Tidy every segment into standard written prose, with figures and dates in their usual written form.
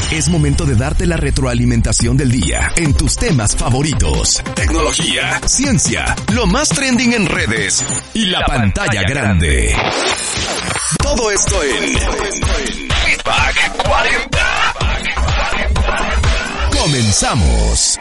Es momento de darte la retroalimentación del día en tus temas favoritos. Tecnología, ciencia, lo más trending en redes y la pantalla grande. Todo esto en Feedback 40. Comenzamos.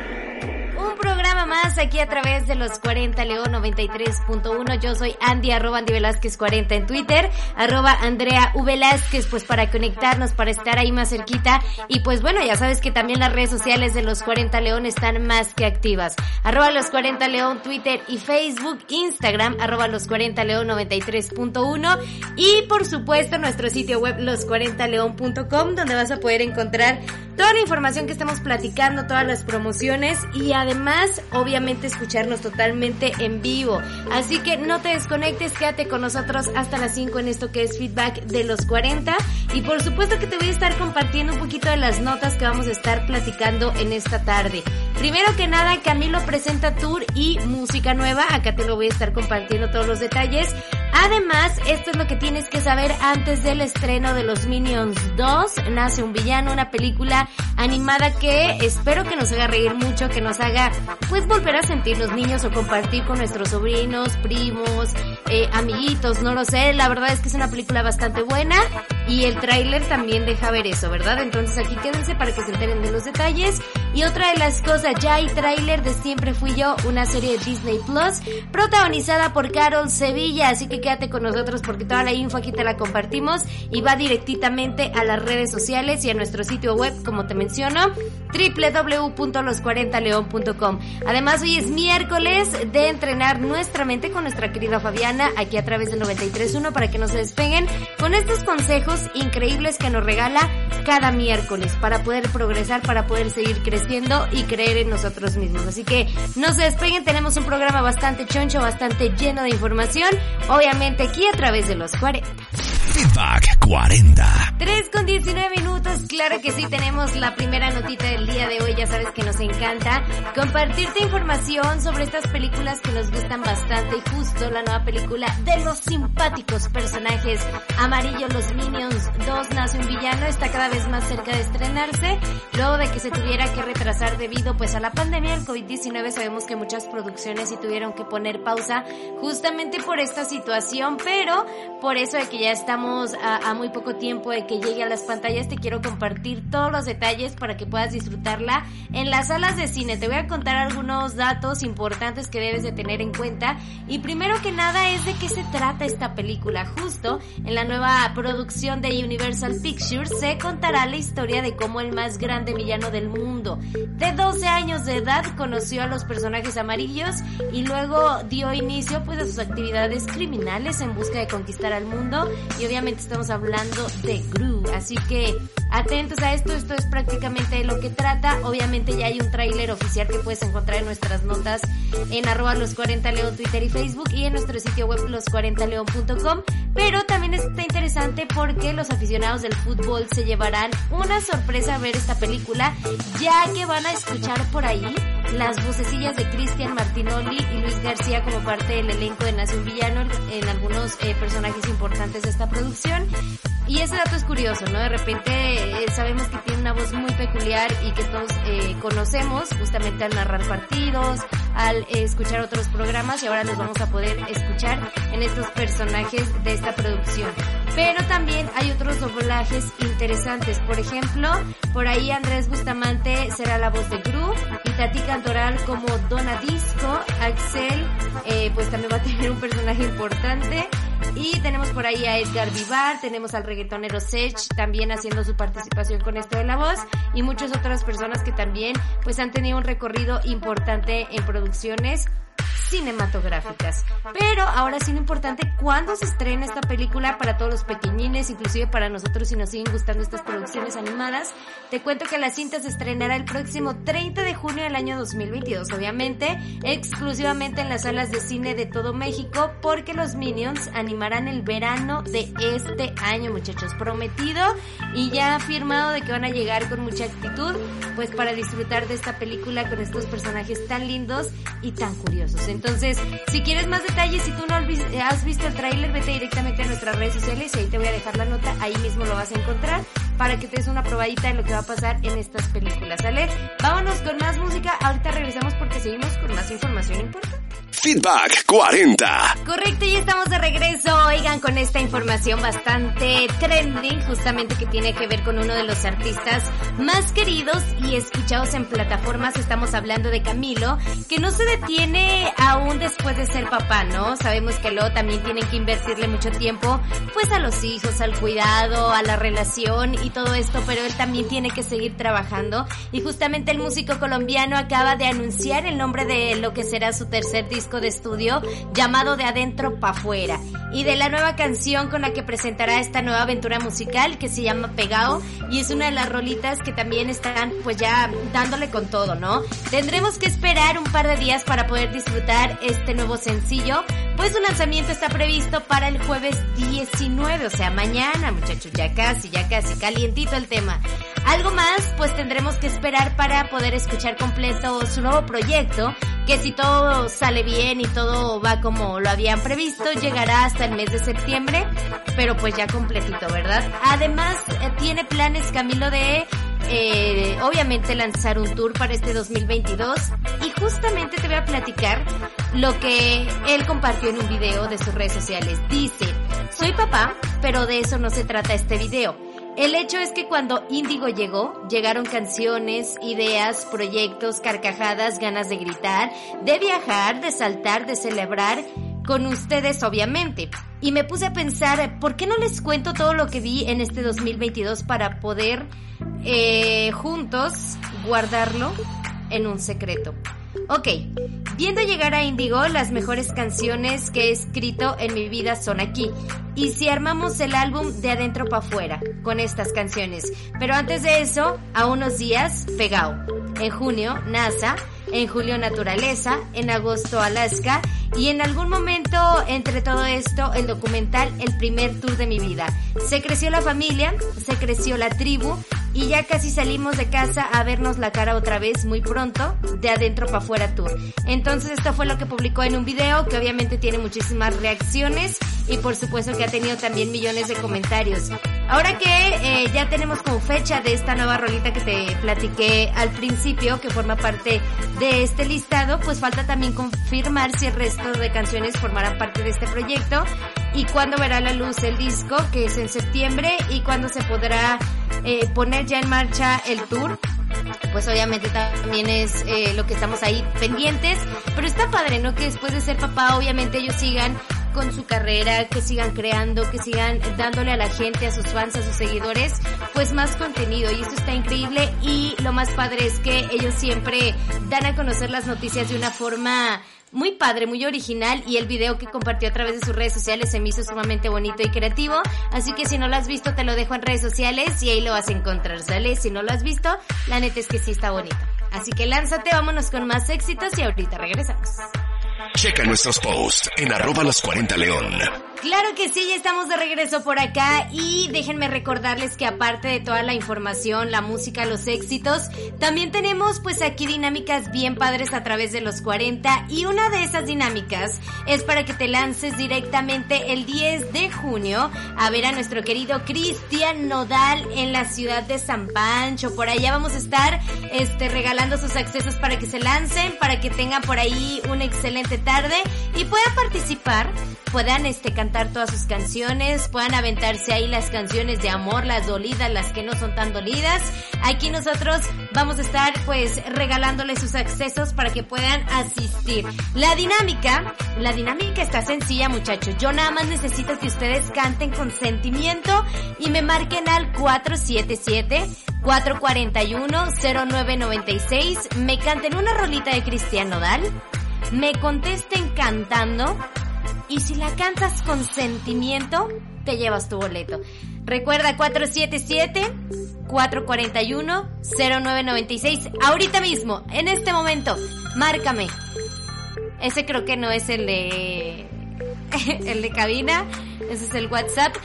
Más aquí a través de los 40 León 93.1. Yo soy Andy, @Andy Velázquez 40 en Twitter, @Andrea V Velázquez, pues para conectarnos, para estar ahí más cerquita. Y pues bueno, ya sabes que también las redes sociales de los 40 León están más que activas. @los 40 León, Twitter y Facebook, Instagram, @los 40 León 93.1. Y por supuesto nuestro sitio web los40leon.com, donde vas a poder encontrar toda la información que estamos platicando, todas las promociones y además, obviamente, escucharnos totalmente en vivo. Así que no te desconectes, quédate con nosotros hasta las 5 en esto que es Feedback de los 40. Y por supuesto que te voy a estar compartiendo un poquito de las notas que vamos a estar platicando en esta tarde. Primero que nada, Camilo presenta tour y música nueva. Acá te lo voy a estar compartiendo todos los detalles. Además, esto es lo que tienes que saber antes del estreno de Los Minions 2. Nace un villano, una película animada que espero que nos haga reír mucho, que nos haga pues volver a sentirnos niños o compartir con nuestros sobrinos, primos, amiguitos, no lo sé. La verdad es que es una película bastante buena y el tráiler también deja ver eso, ¿verdad? Entonces aquí quédense para que se enteren de los detalles. Y otra de las cosas, ya hay tráiler de Siempre Fui Yo, una serie de Disney Plus protagonizada por Carol Sevilla, así que quédate con nosotros porque toda la info aquí te la compartimos y va directamente a las redes sociales y a nuestro sitio web, como te menciono, www.los40leon.com. Además, hoy es miércoles de entrenar nuestra mente con nuestra querida Fabiana aquí a través del 93.1 para que no se despeguen con estos consejos increíbles que nos regala cada miércoles para poder progresar, para poder seguir creciendo y creer en nosotros mismos. Así que no se despeguen, tenemos un programa bastante choncho, bastante lleno de información, obviamente aquí a través de los 40. Feedback 40. 3:19, claro que sí, tenemos la primera notita del día de hoy. Ya sabes que nos encanta compartirte información sobre estas películas que nos gustan bastante y justo la nueva película de los simpáticos personajes amarillos, Los Minions 2, Nace un Villano, está cada vez más cerca de estrenarse, luego de que se tuviera que retrasar debido pues a la pandemia del COVID-19. Sabemos que muchas producciones sí tuvieron que poner pausa justamente por esta situación, pero por eso de que ya estamos a muy poco tiempo de que llegue a las pantallas, te quiero compartir todos los detalles para que puedas disfrutarla en las salas de cine. Te voy a contar algunos datos importantes que debes de tener en cuenta y primero que nada es de qué se trata esta película. Justo en la nueva producción de Universal Pictures se contará la historia de cómo el más grande villano del mundo, de 12 años de edad, conoció a los personajes amarillos y luego dio inicio pues a sus actividades criminales en busca de conquistar al mundo. Y obviamente estamos hablando de Gru, así que atentos a esto es prácticamente de lo que trata. Obviamente ya hay un tráiler oficial que puedes encontrar en nuestras notas en @los40leon, Twitter y Facebook y en nuestro sitio web los40leon.com, pero también está interesante porque los aficionados del fútbol se llevarán una sorpresa a ver esta película, ya que van a escuchar por ahí las vocecillas de Cristian Martinoli y Luis García como parte del elenco de Nace un Villano en algunos personajes importantes de esta producción. Y ese dato es curioso, ¿no? De repente sabemos que tiene una voz muy peculiar y que todos conocemos justamente al narrar partidos, al escuchar otros programas, y ahora los vamos a poder escuchar en estos personajes de esta producción. Pero también hay otros doblajes interesantes. Por ejemplo, por ahí Andrés Bustamante será la voz de Gru y Tati Cantoral como Donna Disco. Axel pues también va a tener un personaje importante. Y tenemos por ahí a Edgar Vivar, tenemos al reggaetonero Sech también haciendo su participación con esto de la voz, y muchas otras personas que también pues han tenido un recorrido importante en producciones cinematográficas. Pero ahora sí lo importante, ¿cuándo se estrena esta película para todos los pequeñines, inclusive para nosotros si nos siguen gustando estas producciones animadas? Te cuento que la cinta se estrenará el próximo 30 de junio del año 2022, obviamente exclusivamente en las salas de cine de todo México, porque los Minions animarán el verano de este año, muchachos, prometido y ya firmado de que van a llegar con mucha actitud, pues para disfrutar de esta película con estos personajes tan lindos y tan curiosos. Entonces, si quieres más detalles, si tú no has visto el tráiler, vete directamente a nuestras redes sociales y ahí te voy a dejar la nota, ahí mismo lo vas a encontrar para que te des una probadita de lo que va a pasar en estas películas, ¿sale? Vámonos con más música, ahorita regresamos porque seguimos con más información importante. Feedback 40. Correcto, ya estamos de regreso, oigan, con esta información bastante trending, justamente que tiene que ver con uno de los artistas más queridos y escuchados en plataformas. Estamos hablando de Camilo, que no se detiene aún después de ser papá, ¿no? Sabemos que luego también tienen que invertirle mucho tiempo, pues a los hijos, al cuidado, a la relación y todo esto, pero él también tiene que seguir trabajando. Y justamente el músico colombiano acaba de anunciar el nombre de lo que será su tercer disco de estudio, llamado De Adentro Pa' Fuera, y de la nueva canción con la que presentará esta nueva aventura musical que se llama Pegao, y es una de las rolitas que también están pues ya dándole con todo, ¿no? Tendremos que esperar un par de días para poder disfrutar este nuevo sencillo, pues su lanzamiento está previsto para el jueves 19, o sea mañana, muchachos, ya casi calientito el tema. Algo más, pues tendremos que esperar para poder escuchar completo su nuevo proyecto, que si todo sale bien y todo va como lo habían previsto, llegará hasta el mes de septiembre, pero pues ya completito, ¿verdad? Además, tiene planes Camilo de obviamente lanzar un tour para este 2022, y justamente te voy a platicar lo que él compartió en un video de sus redes sociales. Dice: soy papá, pero de eso no se trata este video. El hecho es que cuando Índigo llegó, llegaron canciones, ideas, proyectos, carcajadas, ganas de gritar, de viajar, de saltar, de celebrar, con ustedes obviamente. Y me puse a pensar, ¿por qué no les cuento todo lo que vi en este 2022 para poder juntos guardarlo en un secreto? Ok, viendo llegar a Índigo, las mejores canciones que he escrito en mi vida son aquí. Y si armamos el álbum De Adentro Pa' Fuera con estas canciones. Pero antes de eso, a unos días, Pegao. En junio, NASA. En julio, Naturaleza. En agosto, Alaska. Y en algún momento, entre todo esto, el documental El Primer Tour de Mi Vida. Se creció la familia, se creció la tribu, y ya casi salimos de casa a vernos la cara otra vez muy pronto, De Adentro Pa' Fuera Tour. Entonces esto fue lo que publicó en un video que obviamente tiene muchísimas reacciones y por supuesto que ha tenido también millones de comentarios. Ahora que ya tenemos como fecha de esta nueva rolita que te platiqué al principio, que forma parte de este listado, pues falta también confirmar si el resto de canciones formarán parte de este proyecto y cuándo verá la luz el disco, que es en septiembre, y cuándo se podrá poner ya en marcha el tour. Pues obviamente también es lo que estamos ahí pendientes, pero está padre, ¿no? Que después de ser papá obviamente ellos sigan con su carrera, que sigan creando, que sigan dándole a la gente, a sus fans, a sus seguidores, pues más contenido, y eso está increíble. Y lo más padre es que ellos siempre dan a conocer las noticias de una forma muy padre, muy original, y el video que compartió a través de sus redes sociales se me hizo sumamente bonito y creativo, así que si no lo has visto te lo dejo en redes sociales y ahí lo vas a encontrar, ¿sale? Si no lo has visto, la neta es que sí está bonito. Así que lánzate, vámonos con más éxitos y ahorita regresamos. Checa nuestros posts en @los40león. Claro que sí, ya estamos de regreso por acá y déjenme recordarles que aparte de toda la información, la música, los éxitos, también tenemos pues aquí dinámicas bien padres a través de los 40, y una de esas dinámicas es para que te lances directamente el 10 de junio a ver a nuestro querido Cristian Nodal en la ciudad de San Pancho. Por allá vamos a estar regalando sus accesos para que se lancen, para que tengan por ahí una excelente tarde y puedan participar, puedan cantar todas sus canciones, puedan aventarse ahí las canciones de amor, las dolidas, las que no son tan dolidas. Aquí nosotros vamos a estar pues regalándoles sus accesos para que puedan asistir. La dinámica está sencilla, muchachos. Yo nada más necesito que ustedes canten con sentimiento y me marquen al 477-441-0996, me canten una rolita de Cristian Nodal, me contesten cantando, y si la cantas con sentimiento, te llevas tu boleto. Recuerda, 477-441-0996. Ahorita mismo, en este momento, márcame. Ese creo que no es el de cabina. Ese es el WhatsApp.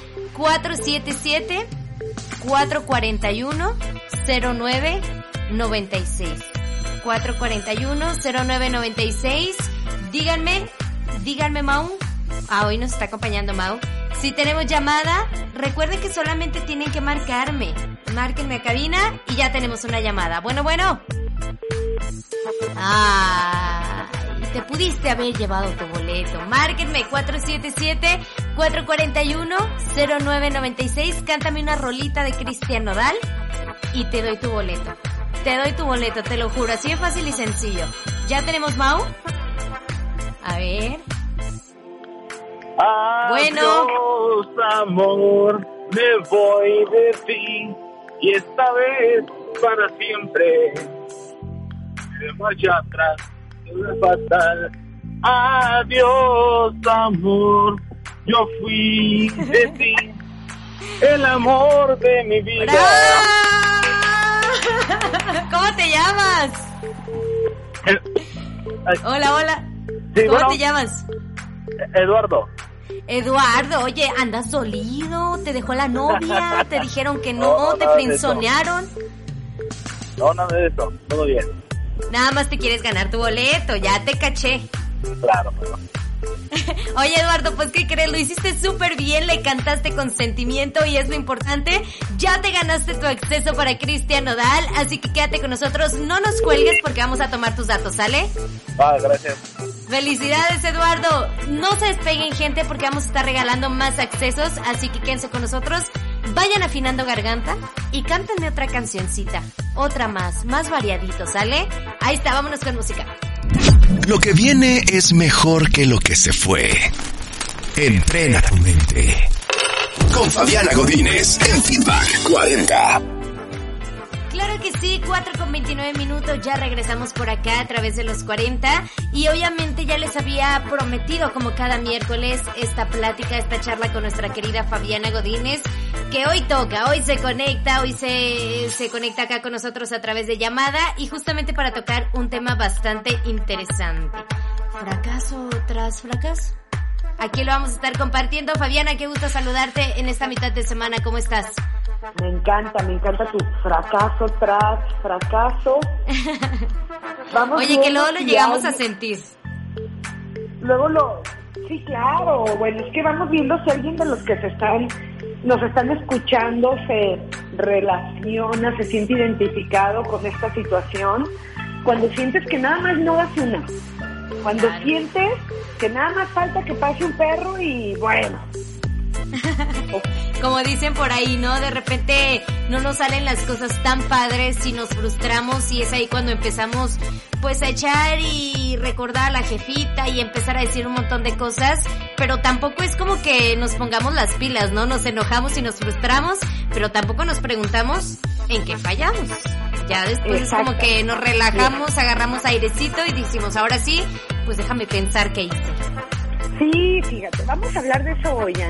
477-441-0996. 441-0996. Díganme, Mau. Hoy nos está acompañando Mau. Si tenemos llamada, recuerden que solamente tienen que marcarme. Márquenme a cabina y ya tenemos una llamada. Bueno. Te pudiste haber llevado tu boleto. Márquenme 477-441-0996. Cántame una rolita de Cristian Nodal y te doy tu boleto. Te doy tu boleto, te lo juro. Así de fácil y sencillo. ¿Ya tenemos Mau? A ver. Bueno. Adiós, amor, me voy de ti. Y esta vez para siempre. De marcha atrás. Fatal. Adiós, amor, yo fui de ti, el amor de mi vida. ¿Cómo te llamas? Hola. Sí, ¿Cómo te llamas? Eduardo, oye, andas dolido, te dejó la novia, te dijeron que no, te frenzonearon. No, nada de eso, todo bien. Nada más te quieres ganar tu boleto, ya te caché. Claro. Oye, Eduardo, pues ¿qué crees? Lo hiciste súper bien, le cantaste con sentimiento y es lo importante. Ya te ganaste tu acceso para Cristian Nodal, así que quédate con nosotros, no nos cuelgues porque vamos a tomar tus datos, ¿sale? Gracias. Felicidades, Eduardo. No se despeguen, gente, porque vamos a estar regalando más accesos, así que quédense con nosotros. Vayan afinando garganta y cántenme otra cancioncita. Otra más variadito, ¿sale? Ahí está, vámonos con música. Lo que viene es mejor que lo que se fue. Entrena tu mente. Con Fabiana Godínez en Feedback 40. Claro que sí, 4:29, ya regresamos por acá a través de los 40 y obviamente ya les había prometido como cada miércoles esta plática, esta charla con nuestra querida Fabiana Godínez, que hoy toca, hoy se conecta acá con nosotros a través de llamada y justamente para tocar un tema bastante interesante. Fracaso tras fracaso. Aquí lo vamos a estar compartiendo. Fabiana, qué gusto saludarte en esta mitad de semana, ¿cómo estás? Me encanta tu fracaso tras fracaso. Vamos. Oye, que luego lo llegamos a sentir. Sí, claro. Bueno, es que vamos viendo si alguien de los que nos están escuchando se relaciona, se siente identificado con esta situación. Cuando sientes que nada más no das una. Cuando sientes que nada más falta que pase un perro y bueno. Como dicen por ahí, ¿no? De repente no nos salen las cosas tan padres y nos frustramos y es ahí cuando empezamos pues a echar y recordar a la jefita y empezar a decir un montón de cosas, pero tampoco es como que nos pongamos las pilas, ¿no? Nos enojamos y nos frustramos, pero tampoco nos preguntamos en qué fallamos. Ya después es como que nos relajamos, agarramos airecito y decimos, ahora sí, pues déjame pensar qué hice. Sí, fíjate, vamos a hablar de eso hoy,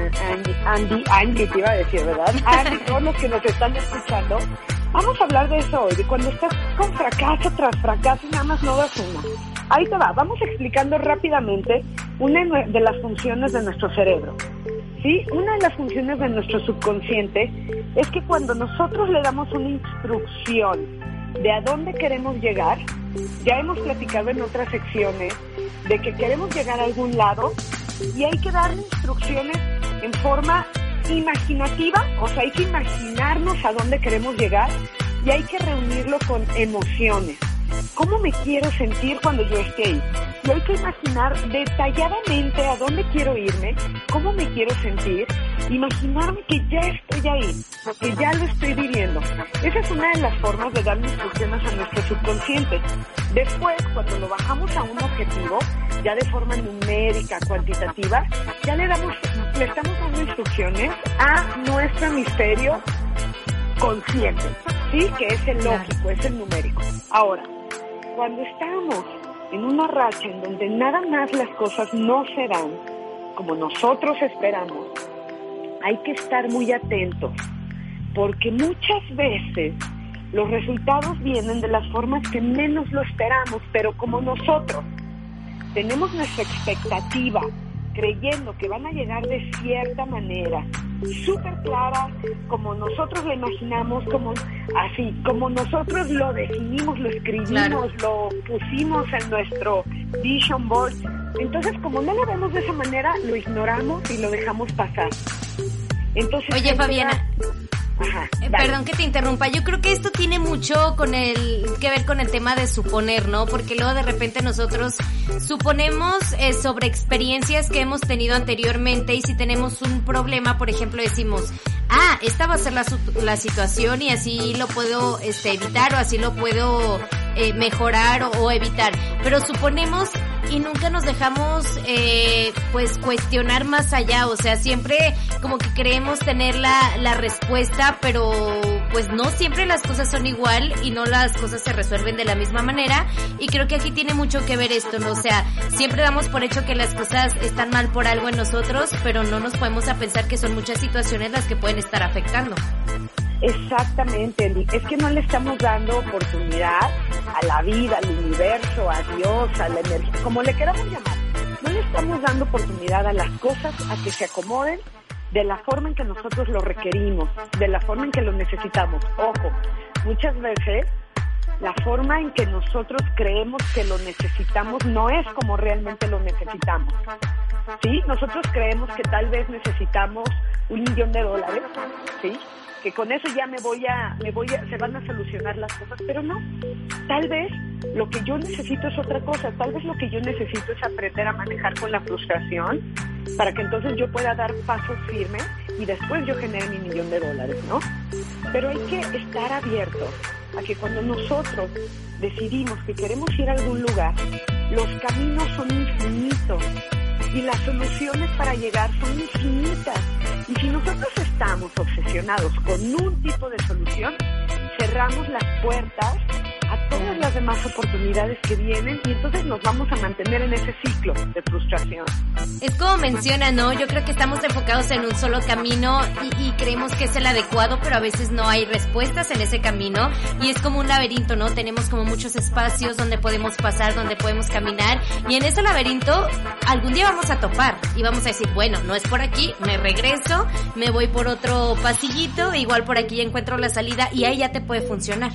Andy, te iba a decir, ¿verdad? Andy, todos los que nos están escuchando, vamos a hablar de eso hoy, de cuando estás con fracaso tras fracaso y nada más no das una. Ahí te va, vamos explicando rápidamente una de las funciones de nuestro cerebro. ¿Sí? Una de las funciones de nuestro subconsciente es que cuando nosotros le damos una instrucción de a dónde queremos llegar, ya hemos platicado en otras secciones de que queremos llegar a algún lado y hay que darle instrucciones en forma imaginativa, o sea, hay que imaginarnos a dónde queremos llegar y hay que reunirlo con emociones. ¿Cómo me quiero sentir cuando yo esté ahí? Y hay que imaginar detalladamente a dónde quiero irme, cómo me quiero sentir, imaginarme que ya estoy ahí, que ya lo estoy viviendo. Esa es una de las formas de darle instrucciones a nuestro subconsciente. Después, cuando lo bajamos a un objetivo, ya de forma numérica, cuantitativa, ya le estamos dando instrucciones a nuestro hemisferio consciente, ¿sí? Que es el lógico, es el numérico. Ahora, cuando estamos en una racha en donde nada más las cosas no se dan como nosotros esperamos, hay que estar muy atentos, porque muchas veces los resultados vienen de las formas que menos lo esperamos, pero como nosotros tenemos nuestra expectativa, creyendo que van a llegar de cierta manera, súper clara, como nosotros lo imaginamos, como nosotros lo definimos, lo escribimos, lo pusimos en nuestro vision board. Entonces, como no lo vemos de esa manera, lo ignoramos y lo dejamos pasar. Entonces, oye, Fabiana, Perdón que te interrumpa, yo creo que esto tiene mucho que ver con el tema de suponer, ¿no? Porque luego de repente nosotros suponemos sobre experiencias que hemos tenido anteriormente, y si tenemos un problema, por ejemplo, decimos, esta va a ser la situación y así lo puedo evitar, o así lo puedo mejorar o evitar, pero suponemos y nunca nos dejamos pues cuestionar más allá, o sea, siempre como que creemos tener la respuesta, pero pues no siempre las cosas son igual y no las cosas se resuelven de la misma manera, y creo que aquí tiene mucho que ver esto, ¿no? O sea, siempre damos por hecho que las cosas están mal por algo en nosotros, pero no nos podemos a pensar que son muchas situaciones las que pueden estar afectando. Exactamente, Eli. Es que no le estamos dando oportunidad a la vida, al universo, a Dios, a la energía, como le queramos llamar. No le estamos dando oportunidad a las cosas a que se acomoden de la forma en que nosotros lo requerimos, de la forma en que lo necesitamos. Ojo, muchas veces la forma en que nosotros creemos que lo necesitamos no es como realmente lo necesitamos. ¿Sí? Nosotros creemos que tal vez necesitamos $1 millón, ¿sí? Que con eso ya se van a solucionar las cosas, pero no. Tal vez lo que yo necesito es otra cosa, tal vez lo que yo necesito es aprender a manejar con la frustración para que entonces yo pueda dar pasos firmes y después yo genere mi $1 millón, ¿no? Pero hay que estar abiertos a que cuando nosotros decidimos que queremos ir a algún lugar, los caminos son infinitos y las soluciones para llegar son infinitas. Y si nosotros estamos obsesionados con un tipo de solución, cerramos las puertas a todas las demás oportunidades que vienen y entonces nos vamos a mantener en ese ciclo de frustración. Es como menciona, ¿no? Yo creo que estamos enfocados en un solo camino y creemos que es el adecuado, pero a veces no hay respuestas en ese camino y es como un laberinto, ¿no? Tenemos como muchos espacios donde podemos pasar, donde podemos caminar, y en ese laberinto algún día vamos a topar y vamos a decir, bueno, no es por aquí, me regreso, me voy por otro pasillito, igual por aquí ya encuentro la salida y ahí ya te puede funcionar.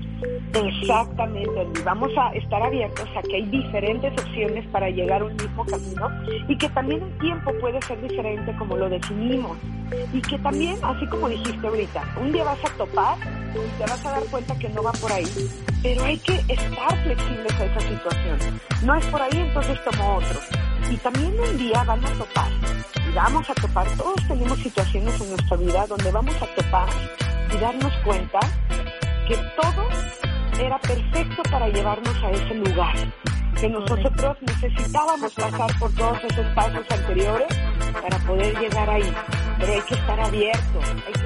Exactamente, vamos a estar abiertos a que hay diferentes opciones para llegar a un mismo camino y que también el tiempo puede ser diferente como lo definimos y que también, así como dijiste ahorita, un día vas a topar y te vas a dar cuenta que no va por ahí, pero hay que estar flexibles a esa situación. No es por ahí, entonces tomo otro. Y también un día van a topar y vamos a topar, todos tenemos situaciones en nuestra vida donde vamos a topar y darnos cuenta que todo era perfecto para llevarnos a ese lugar, que nosotros necesitábamos pasar por todos esos pasos anteriores para poder llegar ahí, pero hay que estar abiertos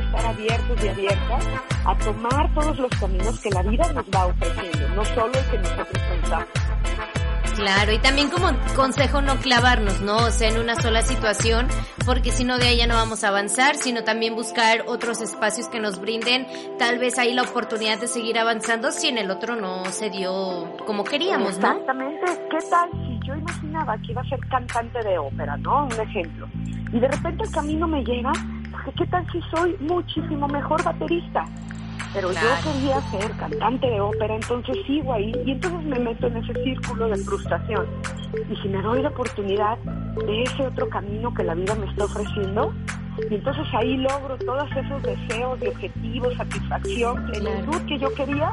y abiertas a tomar todos los caminos que la vida nos va ofreciendo, no solo el que nosotros pensamos. Claro, y también como consejo no clavarnos, ¿no? O sea, en una sola situación, porque si no de ahí ya no vamos a avanzar, sino también buscar otros espacios que nos brinden tal vez ahí la oportunidad de seguir avanzando si en el otro no se dio como queríamos, ¿no? Exactamente. ¿Qué tal si yo imaginaba que iba a ser cantante de ópera, ¿no? Un ejemplo. Y de repente el camino me lleva, porque ¿qué tal si soy muchísimo mejor baterista? Pero claro, yo quería ser cantante de ópera, entonces sigo ahí y entonces me meto en ese círculo de frustración. Y si me doy la oportunidad de ese otro camino que la vida me está ofreciendo, y entonces ahí logro todos esos deseos de objetivos, satisfacción, plenitud que yo quería.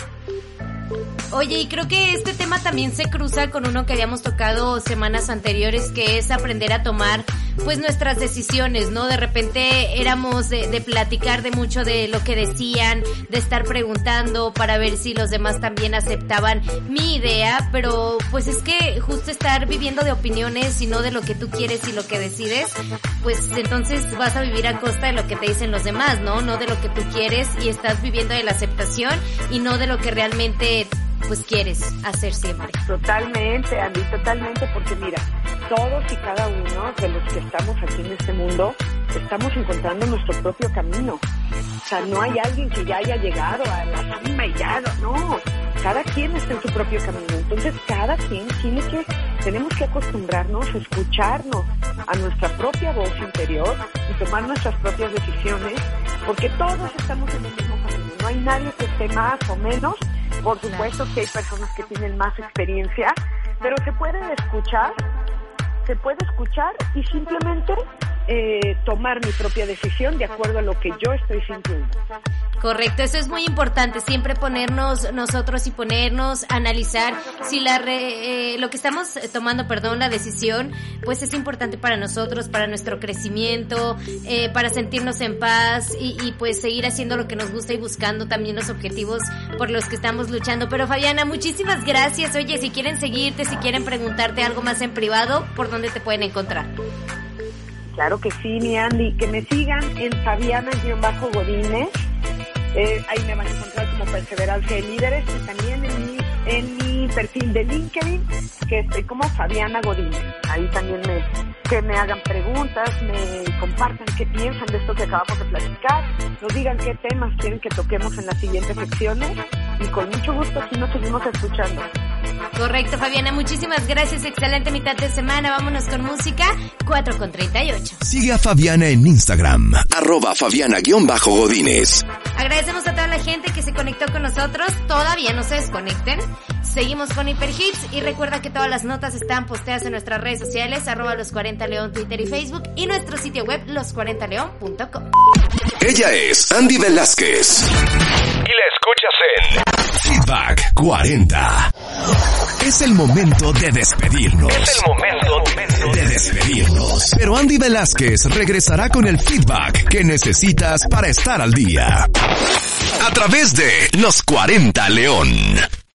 Oye, y creo que este tema también se cruza con uno que habíamos tocado semanas anteriores, que es aprender a tomar pues nuestras decisiones, ¿no? De repente éramos de platicar de mucho de lo que decían, de estar preguntando para ver si los demás también aceptaban mi idea, pero pues es que justo estar viviendo de opiniones y no de lo que tú quieres y lo que decides, pues entonces vas a vivir a costa de lo que te dicen los demás, ¿no? No de lo que tú quieres, y estás viviendo de la aceptación y no de lo que realmente pues quieres hacer siempre. Totalmente, Andy, totalmente, porque mira, todos y cada uno de los que estamos aquí en este mundo estamos encontrando nuestro propio camino. O sea, no hay alguien que ya haya llegado a la cima y ya, no. Cada quien está en su propio camino. Entonces, cada quien tenemos que acostumbrarnos a escucharnos a nuestra propia voz interior y tomar nuestras propias decisiones, porque todos estamos en el mismo camino. No hay nadie que esté más o menos. Por supuesto que hay personas que tienen más experiencia, pero se puede escuchar y simplemente tomar mi propia decisión de acuerdo a lo que yo estoy sintiendo. Correcto, eso es muy importante, siempre ponernos nosotros y ponernos a analizar si lo que estamos tomando, la decisión, pues es importante para nosotros, para nuestro crecimiento, para sentirnos en paz y pues seguir haciendo lo que nos gusta y buscando también los objetivos por los que estamos luchando. Pero Fabiana, muchísimas gracias. Oye, si quieren seguirte, si quieren preguntarte algo más en privado, ¿por dónde te pueden encontrar? Claro que sí, mi Andy, que me sigan en Fabiana-Godínez. Ahí me van a encontrar como Perseverancia de Líderes, y también en mi perfil de LinkedIn, que estoy como Fabiana Godínez. Ahí también que me hagan preguntas, me compartan qué piensan de esto que acabamos de platicar, nos digan qué temas quieren que toquemos en las siguientes secciones, y con mucho gusto aquí nos seguimos escuchando. Correcto, Fabiana, muchísimas gracias, excelente mitad de semana, vámonos con música, 4:38. Sigue a Fabiana en Instagram, @Fabiana_Godínez. Agradecemos a toda la gente que se conectó con nosotros, todavía no se desconecten, seguimos con Hiperhits y recuerda que todas las notas están posteadas en nuestras redes sociales, @Los40León, Twitter y Facebook, y nuestro sitio web, los40leon.com. Ella es Andy Velázquez. Y la escuchas en Feedback 40. Es el momento de despedirnos. Pero Andy Velázquez regresará con el feedback que necesitas para estar al día. A través de Los 40 León.